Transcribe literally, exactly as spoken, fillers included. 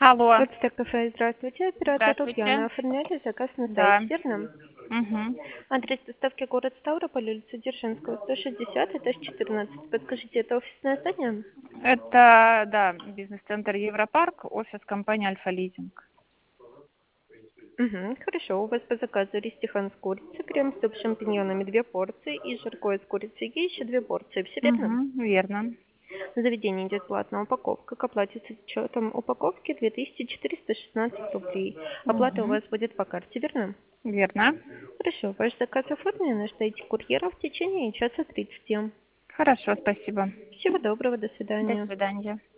Алло, Вебстер кафе, здравствуйте. Оператор здравствуйте. Ульяна. Оформляли заказ на Да. сайте, верно? Мгм. Адрес доставки город Ставрополь, улица Дзержинского, сто шестьдесят, этаж четырнадцать. Подскажите, это офисное здание? Это, да, бизнес-центр Европарк, офис компании Альфа-Лизинг. Угу, хорошо. У вас по заказу ристихан с курицей, крем-суп с шампиньонами две порции и жаркое с курицей еще две порции. Все верно? Угу, верно. На заведение идет платная упаковка. К оплате с учетом упаковки две тысячи четыреста шестнадцать рублей. Оплата у Угу, вас будет по карте, верно? верно. Хорошо, ваш заказ оформлен, ждите курьера в течение часа тридцати. Хорошо, спасибо. Всего доброго, до До свидания. свидания.